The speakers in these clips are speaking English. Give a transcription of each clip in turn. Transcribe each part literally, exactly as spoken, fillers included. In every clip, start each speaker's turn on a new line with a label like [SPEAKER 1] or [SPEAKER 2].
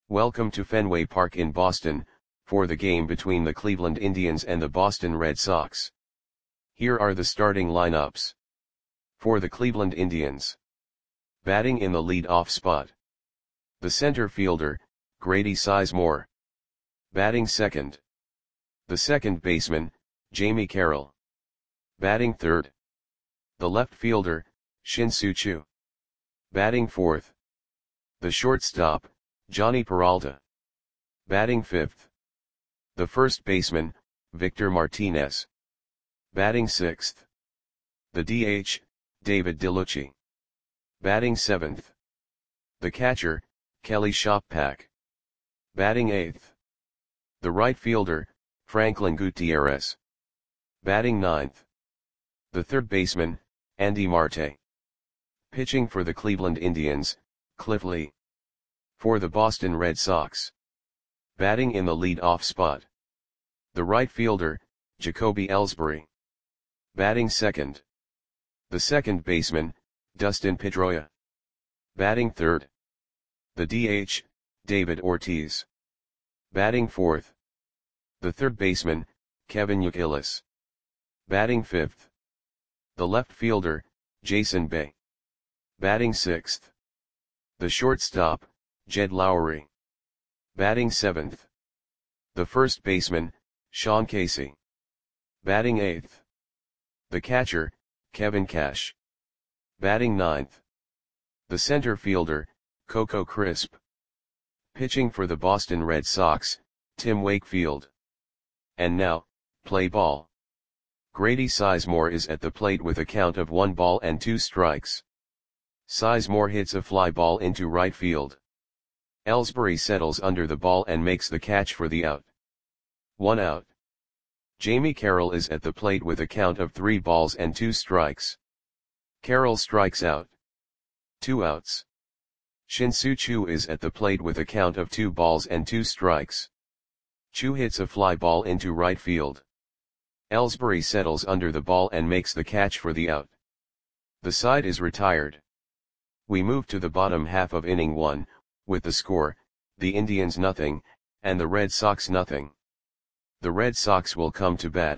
[SPEAKER 1] Welcome to Fenway Park in Boston, for the game between the Cleveland Indians and the Boston Red Sox. Here are the starting lineups. For the Cleveland Indians. Batting in the lead-off spot. The center fielder, Grady Sizemore. Batting second. The second baseman, Jamie Carroll. Batting third. The left fielder, Shin-Soo Choo. Batting fourth. The shortstop, Jhonny Peralta. Batting fifth. The first baseman, Victor Martinez. Batting sixth. The D H, David DeLucci. Batting seventh. The catcher, Kelly Shoppak. Batting eighth. The right fielder, Franklin Gutierrez. Batting ninth. The third baseman, Andy Marte. Pitching for the Cleveland Indians, Cliff Lee. For the Boston Red Sox. Batting in the lead-off spot. The right fielder, Jacoby Ellsbury. Batting second. The second baseman, Dustin Pedroia. Batting third. The D H, David Ortiz. Batting fourth. The third baseman, Kevin Youkilis. Batting fifth. The left fielder, Jason Bay. Batting sixth. The shortstop, Jed Lowrie. Batting seventh. The first baseman, Sean Casey. Batting eighth. The catcher, Kevin Cash. Batting ninth. The center fielder, Coco Crisp. Pitching for the Boston Red Sox, Tim Wakefield. And now, play ball. Grady Sizemore is at the plate with a count of one ball and two strikes. Sizemore hits a fly ball into right field. Ellsbury settles under the ball and makes the catch for the out. One out. Jamie Carroll is at the plate with a count of three balls and two strikes. Carroll strikes out. Two outs. Shin-Soo Choo is at the plate with a count of two balls and two strikes. Choo hits a fly ball into right field. Ellsbury settles under the ball and makes the catch for the out. The side is retired. We move to the bottom half of inning one, with the score, the Indians nothing, and the Red Sox nothing. The Red Sox will come to bat.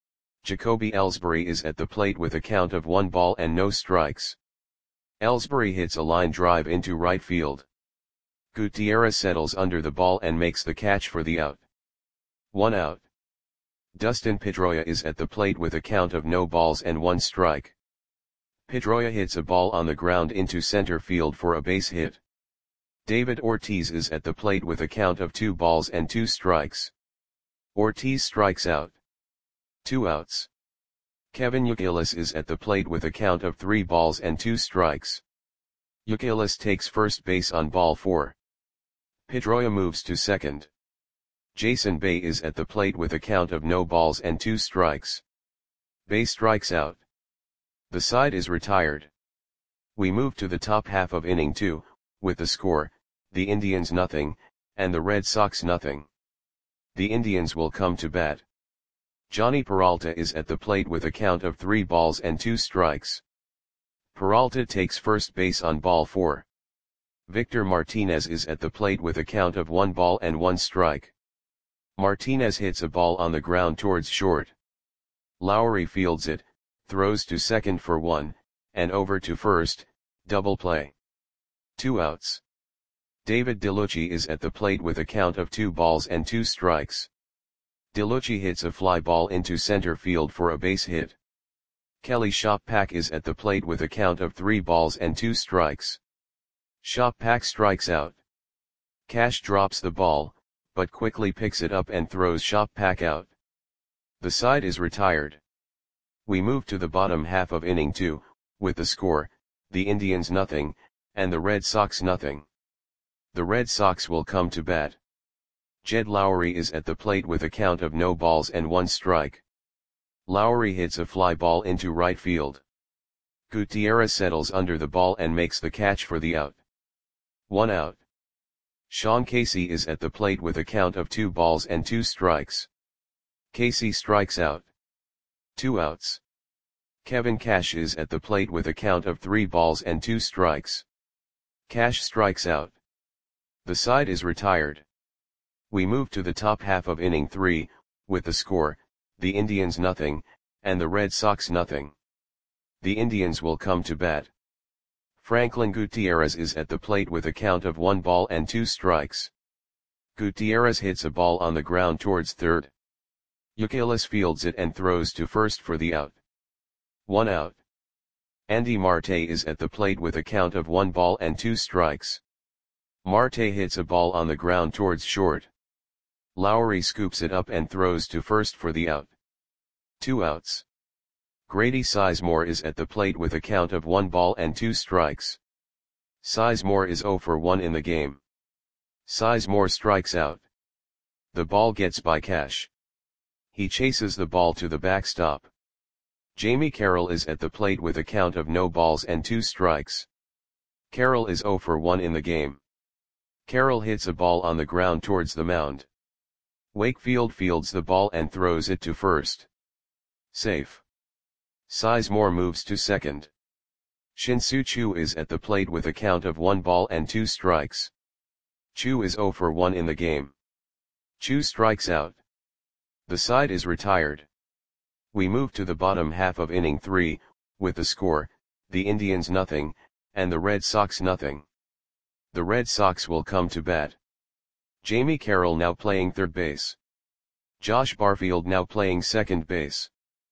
[SPEAKER 1] Jacoby Ellsbury is at the plate with a count of one ball and no strikes. Ellsbury hits a line drive into right field. Gutierrez settles under the ball and makes the catch for the out. One out. Dustin Pedroia is at the plate with a count of no balls and one strike. Pedroia hits a ball on the ground into center field for a base hit. David Ortiz is at the plate with a count of two balls and two strikes. Ortiz strikes out. Two outs. Kevin Youkilis is at the plate with a count of three balls and two strikes. Youkilis takes first base on ball four. Pedroia moves to second. Jason Bay is at the plate with a count of no balls and two strikes. Bay strikes out. The side is retired. We move to the top half of inning two, with the score, the Indians nothing, and the Red Sox nothing. The Indians will come to bat. Jhonny Peralta is at the plate with a count of three balls and two strikes. Peralta takes first base on ball four. Victor Martinez is at the plate with a count of one ball and one strike. Martinez hits a ball on the ground towards short. Lowrie fields it, throws to second for one, and over to first, double play. Two outs. David DeLucci is at the plate with a count of two balls and two strikes. DeLucci hits a fly ball into center field for a base hit. Kelly Shoppak is at the plate with a count of three balls and two strikes. Shoppak strikes out. Cash drops the ball, but quickly picks it up and throws Shoppak out. The side is retired. We move to the bottom half of inning two, with the score, the Indians nothing, and the Red Sox nothing. The Red Sox will come to bat. Jed Lowrie is at the plate with a count of no balls and one strike. Lowrie hits a fly ball into right field. Gutierrez settles under the ball and makes the catch for the out. One out. Sean Casey is at the plate with a count of two balls and two strikes. Casey strikes out. Two outs. Kevin Cash is at the plate with a count of three balls and two strikes. Cash strikes out. The side is retired. We move to the top half of inning three, with the score, the Indians nothing, and the Red Sox nothing. The Indians will come to bat. Franklin Gutierrez is at the plate with a count of one ball and two strikes. Gutierrez hits a ball on the ground towards third. Youkilis fields it and throws to first for the out. One out. Andy Marte is at the plate with a count of one ball and two strikes. Marte hits a ball on the ground towards short. Lowry scoops it up and throws to first for the out. Two outs. Grady Sizemore is at the plate with a count of one ball and two strikes. Sizemore is zero for one in the game. Sizemore strikes out. The ball gets by Cash. He chases the ball to the backstop. Jamie Carroll is at the plate with a count of no balls and two strikes. Carroll is zero for one in the game. Carroll hits a ball on the ground towards the mound. Wakefield fields the ball and throws it to first. Safe. Sizemore moves to second. Shin-Soo Choo is at the plate with a count of one ball and two strikes. Choo is zero for one in the game. Choo strikes out. The side is retired. We move to the bottom half of inning three, with the score, the Indians nothing, and the Red Sox nothing. The Red Sox will come to bat. Jamie Carroll now playing third base. Josh Barfield now playing second base.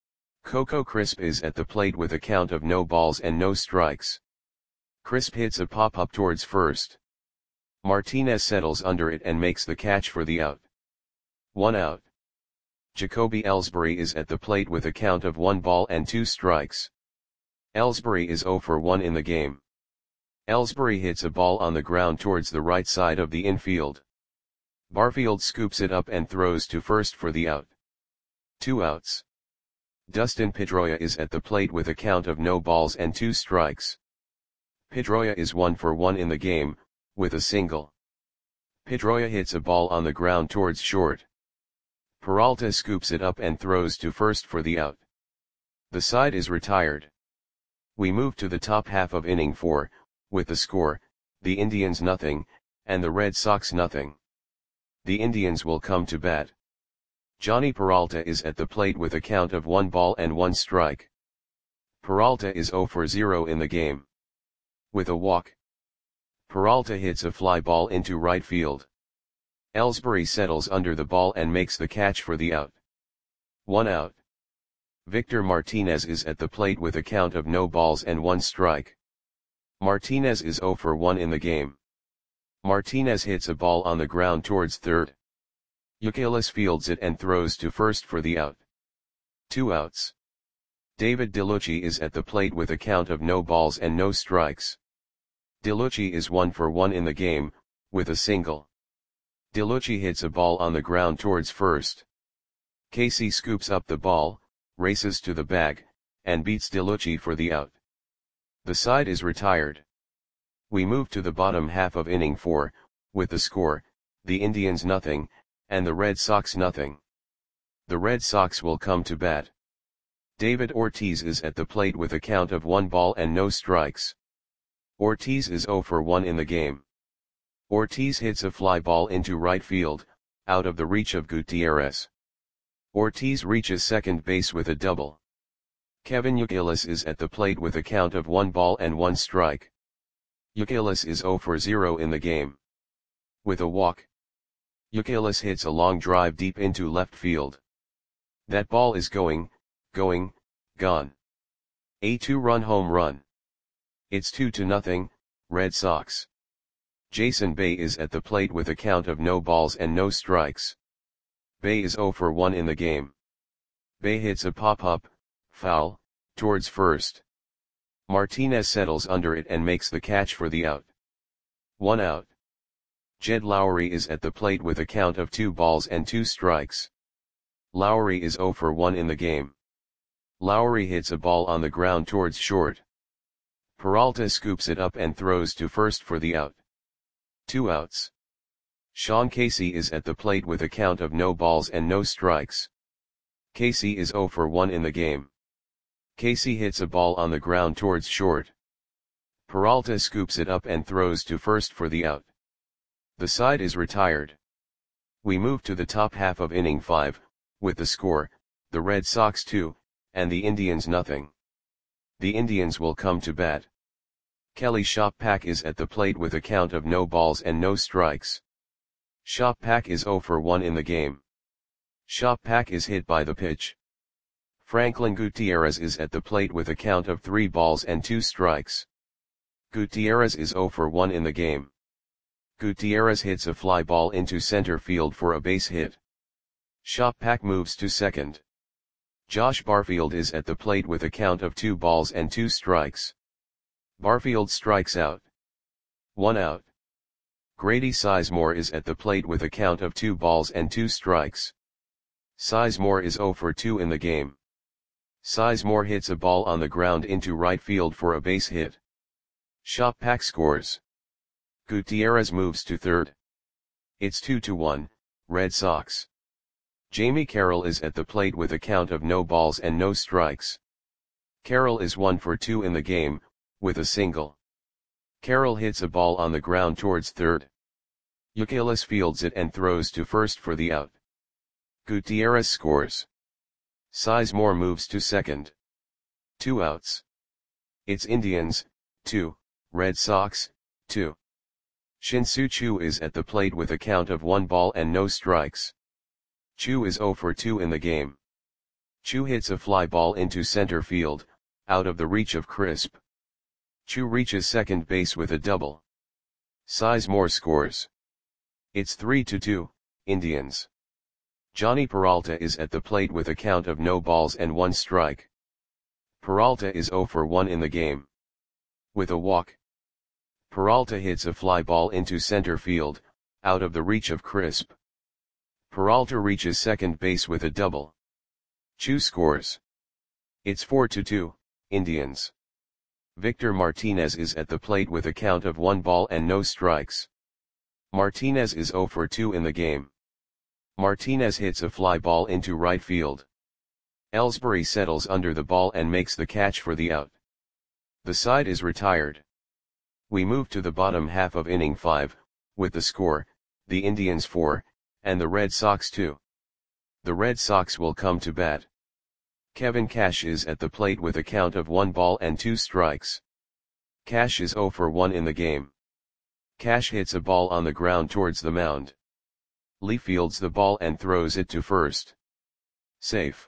[SPEAKER 1] Coco Crisp is at the plate with a count of no balls and no strikes. Crisp hits a pop-up towards first. Martinez settles under it and makes the catch for the out. One out. Jacoby Ellsbury is at the plate with a count of one ball and two strikes. Ellsbury is zero for one in the game. Ellsbury hits a ball on the ground towards the right side of the infield. Barfield scoops it up and throws to first for the out. Two outs. Dustin Pedroia is at the plate with a count of no balls and two strikes. Pedroia is one for one in the game, with a single. Pedroia hits a ball on the ground towards short. Peralta scoops it up and throws to first for the out. The side is retired. We move to the top half of inning four, with the score, the Indians nothing, and the Red Sox nothing. The Indians will come to bat. Johnny Peralta is at the plate with a count of one ball and one strike. Peralta is zero for zero in the game. With a walk. Peralta hits a fly ball into right field. Ellsbury settles under the ball and makes the catch for the out. One out. Victor Martinez is at the plate with a count of no balls and one strike. Martinez is zero for one in the game. Martinez hits a ball on the ground towards third. Youkilis fields it and throws to first for the out. Two outs. David DeLucci is at the plate with a count of no balls and no strikes. DeLucci is one for one in the game, with a single. DeLucci hits a ball on the ground towards first. Casey scoops up the ball, races to the bag, and beats DeLucci for the out. The side is retired. We move to the bottom half of inning four, with the score, the Indians nothing, and the Red Sox nothing. The Red Sox will come to bat. David Ortiz is at the plate with a count of one ball and no strikes. Ortiz is zero for one in the game. Ortiz hits a fly ball into right field, out of the reach of Gutierrez. Ortiz reaches second base with a double. Kevin Youkilis is at the plate with a count of one ball and one strike. Youkilis is zero for zero in the game. With a walk. Youkilis hits a long drive deep into left field. That ball is going, going, gone. A two-run home run. It's two to nothing, Red Sox. Jason Bay is at the plate with a count of no balls and no strikes. Bay is zero for one in the game. Bay hits a pop-up, foul, towards first. Martinez settles under it and makes the catch for the out. One out. Jed Lowry is at the plate with a count of two balls and two strikes. Lowry is zero for one in the game. Lowry hits a ball on the ground towards short. Peralta scoops it up and throws to first for the out. Two outs. Sean Casey is at the plate with a count of no balls and no strikes. Casey is zero for one in the game. Casey hits a ball on the ground towards short. Peralta scoops it up and throws to first for the out. The side is retired. We move to the top half of inning five, with the score, the Red Sox two, and the Indians nothing. The Indians will come to bat. Kelly Shoppak is at the plate with a count of no balls and no strikes. Shoppak is zero for one in the game. Shoppak is hit by the pitch. Franklin Gutierrez is at the plate with a count of three balls and two strikes. Gutierrez is zero for one in the game. Gutierrez hits a fly ball into center field for a base hit. Shoppak moves to second. Josh Barfield is at the plate with a count of two balls and two strikes. Barfield strikes out. One out. Grady Sizemore is at the plate with a count of two balls and two strikes. Sizemore is zero for two in the game. Sizemore hits a ball on the ground into right field for a base hit. Shoppak scores. Gutierrez moves to third. It's two to one, Red Sox. Jamie Carroll is at the plate with a count of no balls and no strikes. Carroll is one for two in the game, with a single. Carroll hits a ball on the ground towards third. Youkilis fields it and throws to first for the out. Gutierrez scores. Sizemore moves to second. Two outs. It's Indians, two, Red Sox, two. Shin-Soo Choo is at the plate with a count of one ball and no strikes. Choo is zero for two in the game. Choo hits a fly ball into center field, out of the reach of Crisp. Choo reaches second base with a double. Sizemore scores. It's three to two, Indians. Johnny Peralta is at the plate with a count of no balls and one strike. Peralta is zero for one in the game. With a walk. Peralta hits a fly ball into center field, out of the reach of Crisp. Peralta reaches second base with a double. Choo scores. It's four to two, Indians. Victor Martinez is at the plate with a count of one ball and no strikes. Martinez is zero for two in the game. Martinez hits a fly ball into right field. Ellsbury settles under the ball and makes the catch for the out. The side is retired. We move to the bottom half of inning five, with the score, the Indians four, and the Red Sox two. The Red Sox will come to bat. Kevin Cash is at the plate with a count of one ball and two strikes. Cash is zero for one in the game. Cash hits a ball on the ground towards the mound. Lee fields the ball and throws it to first. Safe.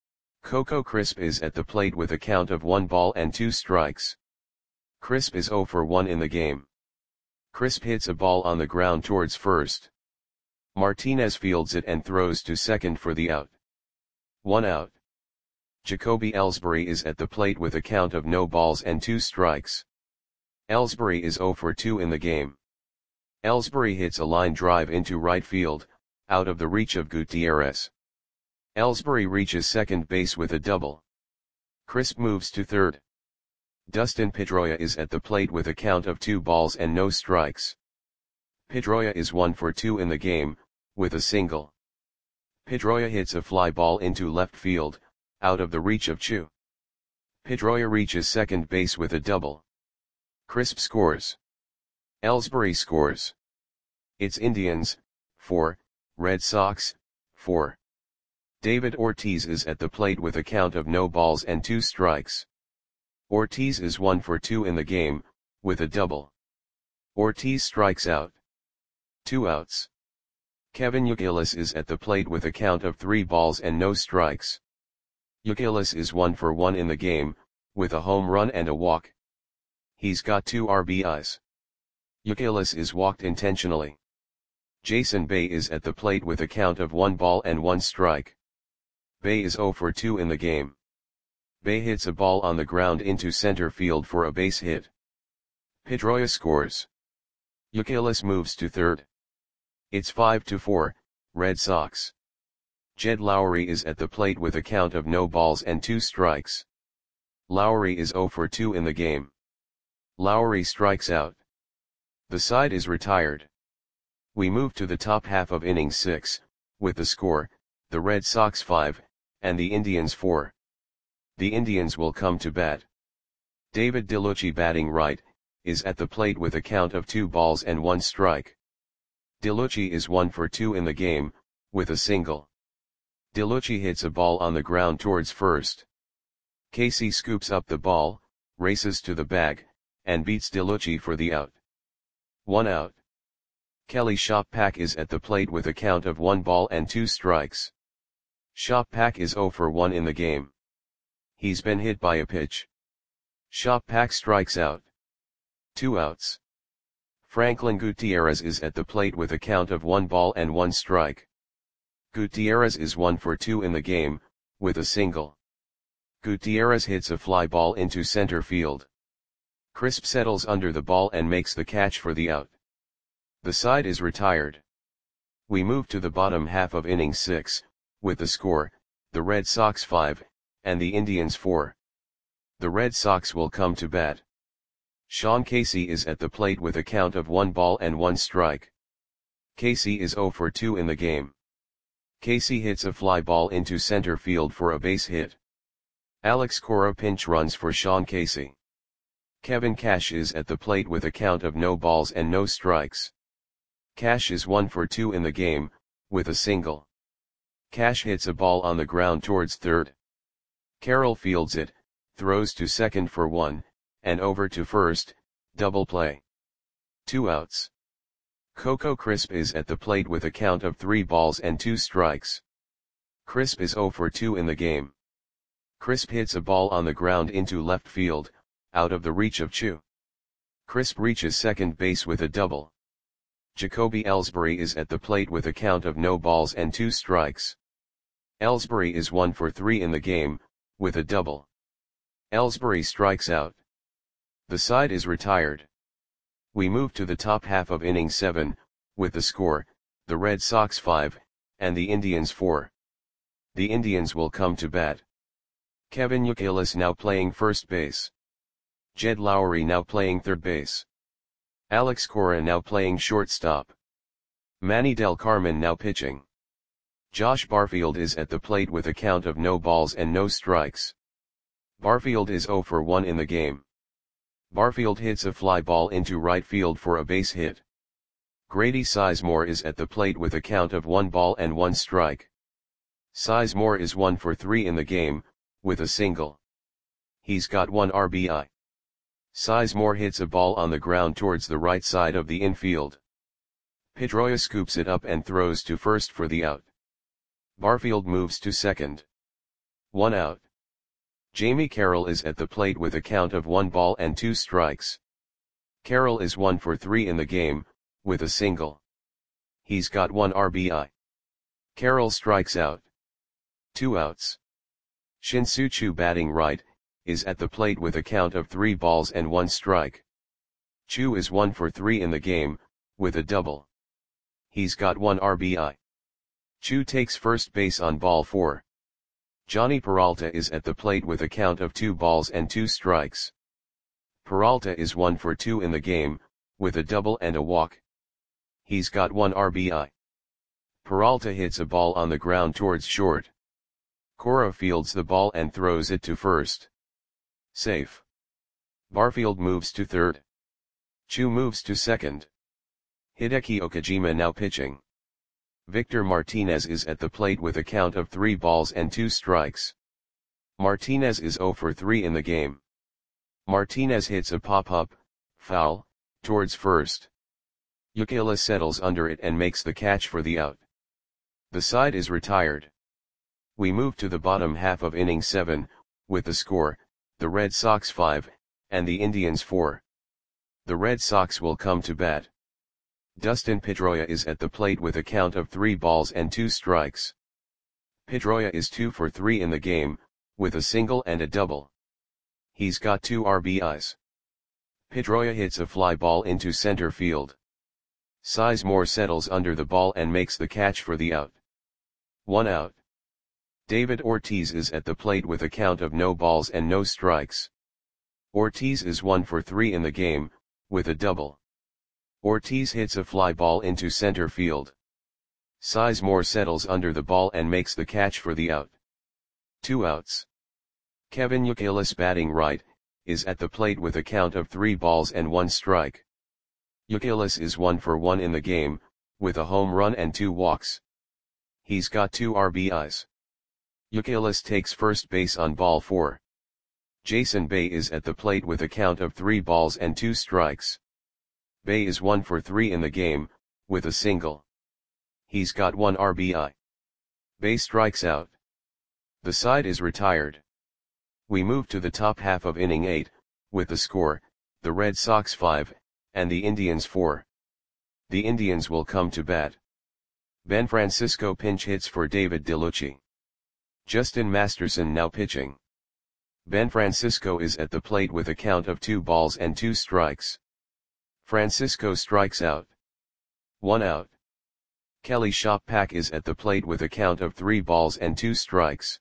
[SPEAKER 1] Coco Crisp is at the plate with a count of one ball and two strikes. Crisp is zero for one in the game. Crisp hits a ball on the ground towards first. Martinez fields it and throws to second for the out. One out. Jacoby Ellsbury is at the plate with a count of no balls and two strikes. Ellsbury is zero for two in the game. Ellsbury hits a line drive into right field, out of the reach of Gutierrez. Ellsbury reaches second base with a double. Crisp moves to third. Dustin Pedroia is at the plate with a count of two balls and no strikes. Pedroia is one for two in the game, with a single. Pedroia hits a fly ball into left field, out of the reach of Choo. Pedroia reaches second base with a double. Crisp scores. Ellsbury scores. It's Indians, four, Red Sox, four. David Ortiz is at the plate with a count of no balls and two strikes. Ortiz is one for two in the game, with a double. Ortiz strikes out. Two outs. Kevin Youkilis is at the plate with a count of three balls and no strikes. Youkilis is one for one in the game, with a home run and a walk. He's got two R B Is. Youkilis is walked intentionally. Jason Bay is at the plate with a count of one ball and one strike. Bay is zero for two in the game. Bay hits a ball on the ground into center field for a base hit. Pedroia scores. Youkilis moves to third. It's five to four, Red Sox. Jed Lowry is at the plate with a count of no balls and two strikes. Lowry is zero for two in the game. Lowry strikes out. The side is retired. We move to the top half of inning six, with the score, the Red Sox five, and the Indians four. The Indians will come to bat. David DeLucci batting right, is at the plate with a count of two balls and one strike. DeLucci is one for two in the game, with a single. DeLucci hits a ball on the ground towards first. Casey scoops up the ball, races to the bag, and beats DeLucci for the out. One out. Kelly Shoppak is at the plate with a count of one ball and two strikes. Shoppak is zero for one in the game. He's been hit by a pitch. Shoppak strikes out. Two outs. Franklin Gutierrez is at the plate with a count of one ball and one strike. Gutierrez is one for two in the game, with a single. Gutierrez hits a fly ball into center field. Crisp settles under the ball and makes the catch for the out. The side is retired. We move to the bottom half of inning six, with the score, the Red Sox five, and the Indians four. The Red Sox will come to bat. Sean Casey is at the plate with a count of one ball and one strike. Casey is zero for two in the game. Casey hits a fly ball into center field for a base hit. Alex Cora pinch runs for Sean Casey. Kevin Cash is at the plate with a count of no balls and no strikes. Cash is one for two in the game, with a single. Cash hits a ball on the ground towards third. Carroll fields it, throws to second for one, and over to first, double play. Two outs. Coco Crisp is at the plate with a count of three balls and two strikes. Crisp is zero for two in the game. Crisp hits a ball on the ground into left field, out of the reach of Chu. Crisp reaches second base with a double. Jacoby Ellsbury is at the plate with a count of no balls and two strikes. Ellsbury is one for three in the game, with a double. Ellsbury strikes out. The side is retired. We move to the top half of inning seven, with the score, the Red Sox five, and the Indians four. The Indians will come to bat. Kevin Youkilis now playing first base. Jed Lowry now playing third base. Alex Cora now playing shortstop. Manny Del Carmen now pitching. Josh Barfield is at the plate with a count of no balls and no strikes. Barfield is zero for one in the game. Barfield hits a fly ball into right field for a base hit. Grady Sizemore is at the plate with a count of one ball and one strike. Sizemore is one for three in the game, with a single. He's got one R B I. Sizemore hits a ball on the ground towards the right side of the infield. Pedroia scoops it up and throws to first for the out. Barfield moves to second. One out. Jamie Carroll is at the plate with a count of one ball and two strikes. Carroll is one for three in the game, with a single. He's got one R B I. Carroll strikes out. Two outs. Shin-Soo Choo batting right, is at the plate with a count of three balls and one strike. Choo is one for three in the game, with a double. He's got one R B I. Choo takes first base on ball four. Johnny Peralta is at the plate with a count of two balls and two strikes. Peralta is one for two in the game, with a double and a walk. He's got one R B I. Peralta hits a ball on the ground towards short. Cora fields the ball and throws it to first. Safe. Barfield moves to third. Choo moves to second. Hideki Okajima now pitching. Victor Martinez is at the plate with a count of three balls and two strikes. Martinez is zero for three in the game. Martinez hits a pop-up, foul, towards first. Youkilis settles under it and makes the catch for the out. The side is retired. We move to the bottom half of inning seven, with the score, the Red Sox five, and the Indians four. The Red Sox will come to bat. Dustin Pedroia is at the plate with a count of three balls and two strikes. Pedroia is two for three in the game, with a single and a double. He's got two R B Is. Pedroia hits a fly ball into center field. Sizemore settles under the ball and makes the catch for the out. One out. David Ortiz is at the plate with a count of no balls and no strikes. Ortiz is one for three in the game, with a double. Ortiz hits a fly ball into center field. Sizemore settles under the ball and makes the catch for the out. Two outs. Kevin Youkilis batting right, is at the plate with a count of three balls and one strike. Youkilis is one for one in the game, with a home run and two walks. He's got two R B Is. Youkilis takes first base on ball four. Jason Bay is at the plate with a count of three balls and two strikes. Bay is one for three in the game, with a single. He's got one R B I. Bay strikes out. The side is retired. We move to the top half of inning eight, with the score, the Red Sox five, and the Indians four. The Indians will come to bat. Ben Francisco pinch hits for David DeLucci. Justin Masterson now pitching. Ben Francisco is at the plate with a count of two balls and two strikes. Francisco strikes out. One out. Kelly Shoppack is at the plate with a count of three balls and two strikes.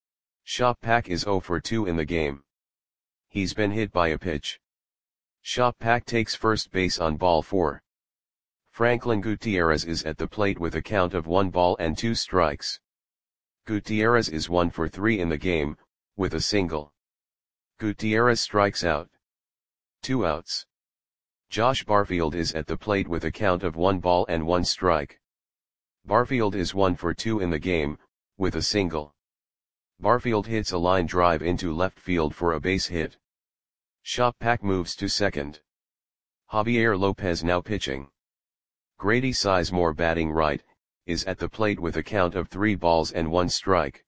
[SPEAKER 1] Shoppack is zero for two in the game. He's been hit by a pitch. Shoppack takes first base on ball four. Franklin Gutierrez is at the plate with a count of one ball and two strikes. Gutierrez is one for three in the game, with a single. Gutierrez strikes out. Two outs. Josh Barfield is at the plate with a count of one ball and one strike. Barfield is one for two in the game, with a single. Barfield hits a line drive into left field for a base hit. Shoppack moves to second. Javier Lopez now pitching. Grady Sizemore batting right, is at the plate with a count of three balls and one strike.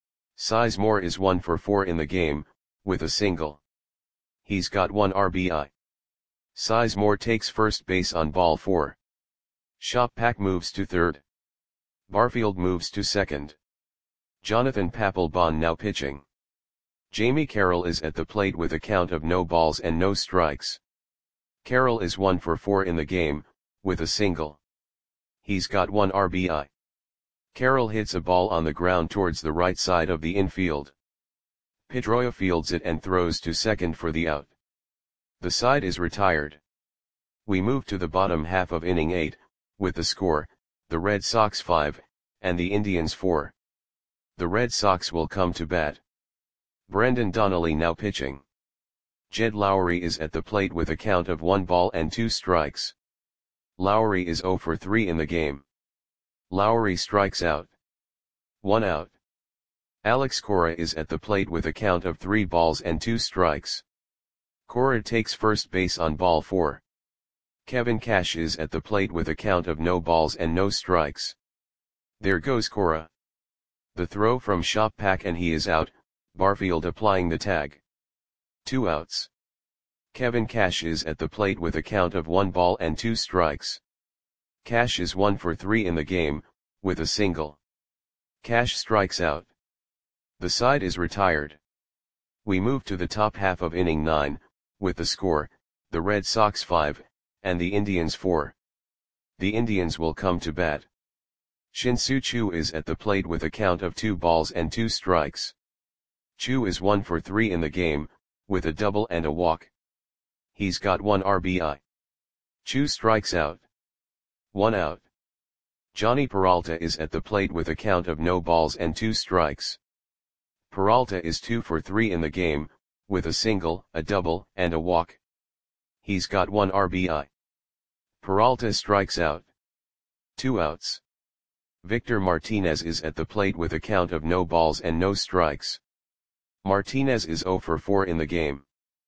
[SPEAKER 1] Sizemore is one for four in the game, with a single. He's got one R B I. Sizemore takes first base on ball four. Shoppack moves to third. Barfield moves to second. Jonathan Papelbon now pitching. Jamie Carroll is at the plate with a count of no balls and no strikes. Carroll is one for four in the game, with a single. He's got one R B I. Carroll hits a ball on the ground towards the right side of the infield. Pedroia fields it and throws to second for the out. The side is retired. We move to the bottom half of inning eight, with the score, the Red Sox five, and the Indians four. The Red Sox will come to bat. Brendan Donnelly now pitching. Jed Lowry is at the plate with a count of one ball and two strikes. Lowry is zero for three in the game. Lowry strikes out. One out. Alex Cora is at the plate with a count of three balls and two strikes. Cora takes first base on ball four. Kevin Cash is at the plate with a count of no balls and no strikes. There goes Cora. The throw from Shoppack and he is out, Barfield applying the tag. Two outs. Kevin Cash is at the plate with a count of one ball and two strikes. Cash is one for three in the game, with a single. Cash strikes out. The side is retired. We move to the top half of inning nine, with the score, the Red Sox five, and the Indians four. The Indians will come to bat. Shin-Soo Choo is at the plate with a count of two balls and two strikes. Choo is one for three in the game, with a double and a walk. He's got one R B I. Choo strikes out. One out. Johnny Peralta is at the plate with a count of no balls and two strikes. Peralta is two for three in the game, with a single, a double, and a walk. He's got one R B I. Peralta strikes out. Two outs. Victor Martinez is at the plate with a count of no balls and no strikes. Martinez is zero for four in the game.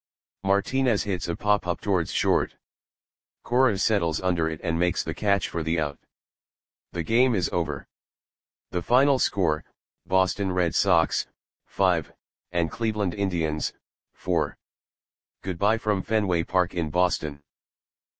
[SPEAKER 1] Martinez hits a pop-up towards short. Cora settles under it and makes the catch for the out. The game is over. The final score, Boston Red Sox, five, and Cleveland Indians, four. Goodbye from Fenway Park in Boston.